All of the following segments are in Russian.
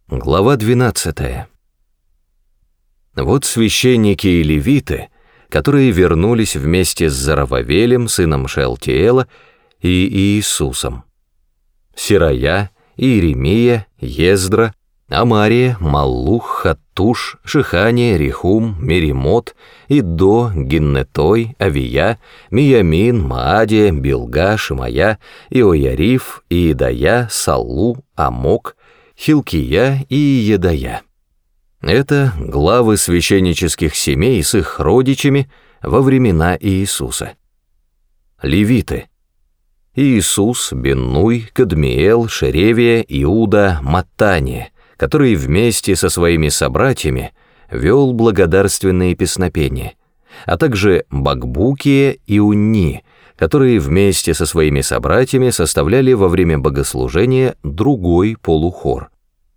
Глава 12. Вот священники и левиты, которые вернулись вместе с Зарававелем, сыном Шеалтиэла, и Иисусом. Серая, Иеремия, Ездра, Амария, Маллух, Хаттуш, Шихания, Рехум, Меримот, Иддо, Гиннетой, Авия, Миямин, Маадия, Билга, Шимая, Иояриф, Иедая, Саллу, Амок, Хилкия и Едая. Это главы священнических семей с их родичами во времена Иисуса. Левиты: Иисус, Беннуй, Кадмиэл, Шеревия, Иуда, Маттания, который вместе со своими собратьями вел благодарственные песнопения, а также Бакбукия и Унни, которые вместе со своими собратьями составляли во время богослужения другой полухор.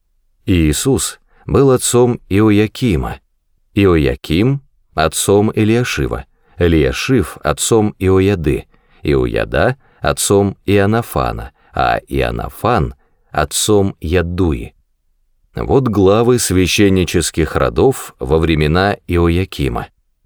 Иисус был отцом Иоякима, Иояким — отцом Элиашива, Элиашив — отцом Иояды, Иояда — отцом Иоаннафана, а Иоаннафан — отцом Яддуи. Вот главы священнических родов во времена Иоякима.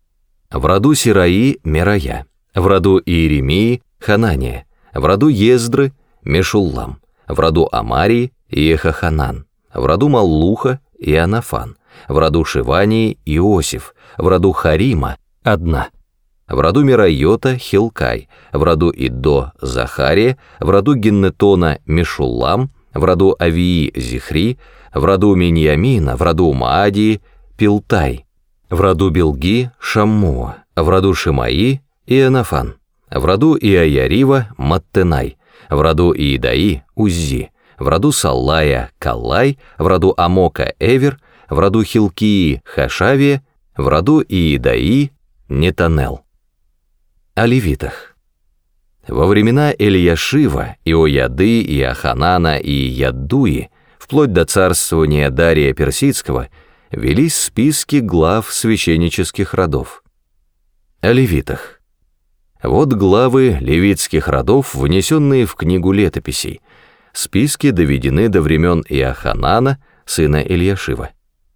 В роду Сираи — Мерая, в роду Иеремии — Ханания, в роду Ездры — Мешуллам, в роду Амарии — Иехаханан, в роду Маллуха — Иоаннафан, в роду Шивании — Иосиф, в роду Харима — Одна, в роду Мерайота — Хилкай, в роду Иддо — Захария, в роду Гиннетона — Мешуллам, в роду Авии — Зихри, в роду Миньямина, в роду Маадии — Пилтай, в роду Билги — Шаммуа, в роду Шимаи — Иоаннафан, в роду Иоярива — Маттенай, в роду Иедаи — Уззи, в роду Саллая — Каллай, в роду Амока — Эвер, в роду Хилкии — Хашавия, в роду Иедаи — Нетанел. О левитах. Во времена Элиашива, Иояды, Иоханана и Яддуи, вплоть до царствования Дария Персидского, велись списки глав священнических родов. О левитах. Вот главы левитских родов, внесенные в книгу летописей. Списки доведены до времен Иоханана, сына Элиашива.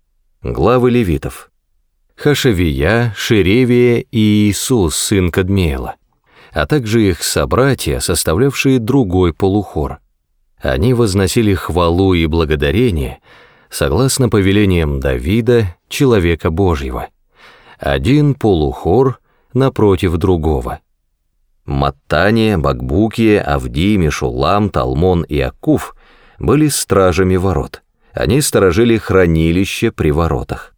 Главы левитов: Хашавия, Шеревия и Иисус, сын Кадмиэла, а также их собратья, составлявшие другой полухор. Они возносили хвалу и благодарение согласно повелениям Давида, человека Божьего. Один полухор напротив другого. Маттания, Бакбукия, Авди, Мешуллам, Талмон и Акуф были стражами ворот. Они сторожили хранилище при воротах.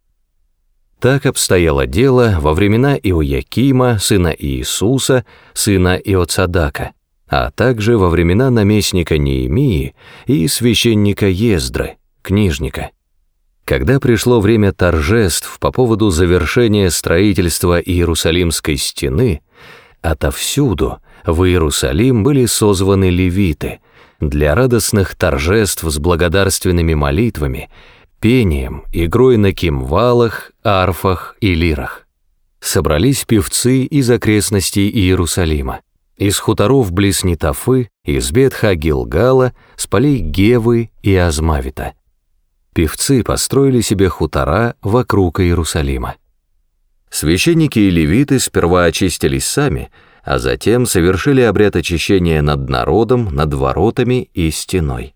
Так обстояло дело во времена Иоякима, сына Иисуса, сына Иоцадака, а также во времена наместника Неемии и священника Ездры, книжника. Когда пришло время торжеств по поводу завершения строительства Иерусалимской стены, отовсюду в Иерусалим были созваны левиты для радостных торжеств с благодарственными молитвами, пением, игрой на кимвалах, арфах и лирах. Собрались певцы из окрестностей Иерусалима, из хуторов близ Нетофы, из Бет-Ха-Гилгала, с полей Гевы и Азмавита. Певцы построили себе хутора вокруг Иерусалима. Священники и левиты сперва очистились сами, а затем совершили обряд очищения над народом, над воротами и стеной.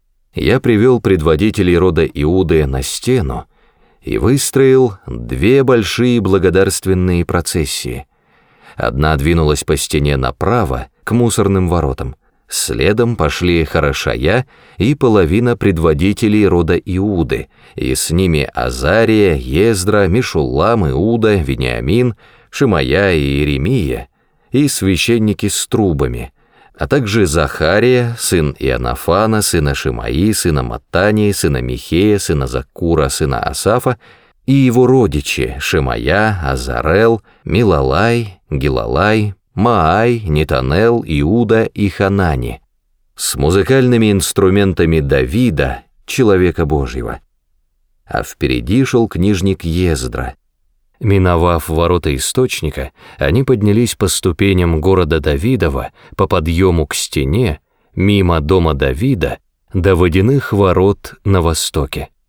Я привел предводителей рода Иуды на стену и выстроил две большие благодарственные процессии. Одна двинулась по стене направо, к мусорным воротам, следом пошли Хорошая и половина предводителей рода Иуды, и с ними Азария, Ездра, Мешуллам, Иуда, Вениамин, Шимая и Иеремия, и священники с трубами, а также Захария, сын Иоаннафана, сына Шимаи, сына Маттании, сына Михея, сына Закура, сына Асафа, и его родичи Шимая, Азарел, Милалай, Гилалай, Маай, Нетанел, Иуда и Ханани, с музыкальными инструментами Давида, человека Божьего. А впереди шел книжник Ездра. Миновав ворота источника, они поднялись по ступеням города Давидова по подъему к стене, мимо дома Давида, до водяных ворот на востоке.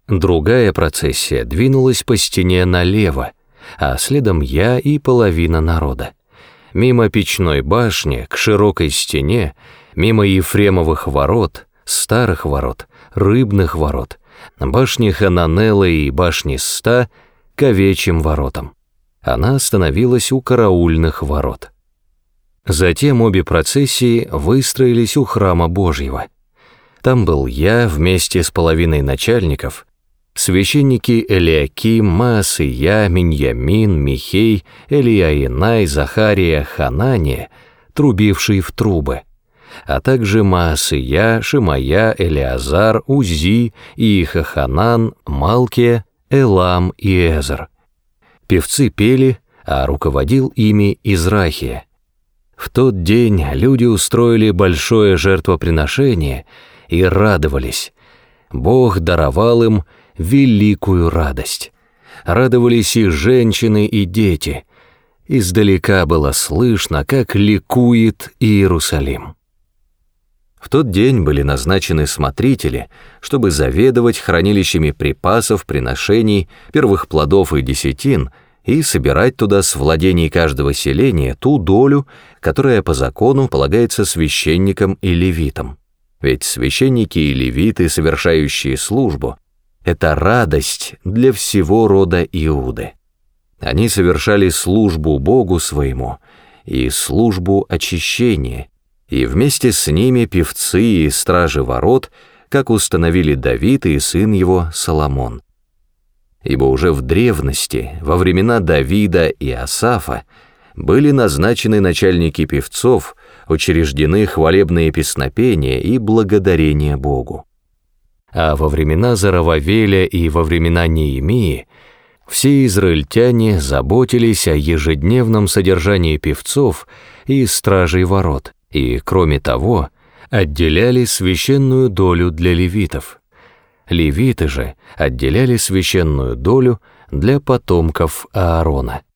Другая процессия двинулась по стене налево, а следом я и половина народа. Мимо печной башни к широкой стене, мимо Ефремовых ворот, старых ворот, рыбных ворот, башни Хананелы и башни Ста к овечьим воротам. Она остановилась у караульных ворот. Затем обе процессии выстроились у храма Божьего. Там был я вместе с половиной начальников, священники Элиаким, Маасия, Миньямин, Михей, Элиаинай, Захария, Ханания, трубивший в трубы, а также Маасия, Шимая, Элиазар, Узи, Иехаханан, Малкия, Элам и Эзр. Певцы пели, а руководил ими Израхия. В тот день люди устроили большое жертвоприношение и радовались. Бог даровал им великую радость. Радовались и женщины, и дети. Издалека было слышно, как ликует Иерусалим. В тот день были назначены смотрители, чтобы заведовать хранилищами припасов, приношений, первых плодов и десятин и собирать туда с владений каждого селения ту долю, которая по закону полагается священникам и левитам. Ведь священники и левиты, совершающие службу, это радость для всего рода Иуды. Они совершали службу Богу своему и службу очищения, и вместе с ними певцы и стражи ворот, как установили Давид и сын его Соломон. Ибо уже в древности, во времена Давида и Асафа, были назначены начальники певцов, учреждены хвалебные песнопения и благодарение Богу. А во времена Зоровавеля и во времена Неемии все израильтяне заботились о ежедневном содержании певцов и стражей ворот, и, кроме того, отделяли священную долю для левитов. Левиты же отделяли священную долю для потомков Аарона.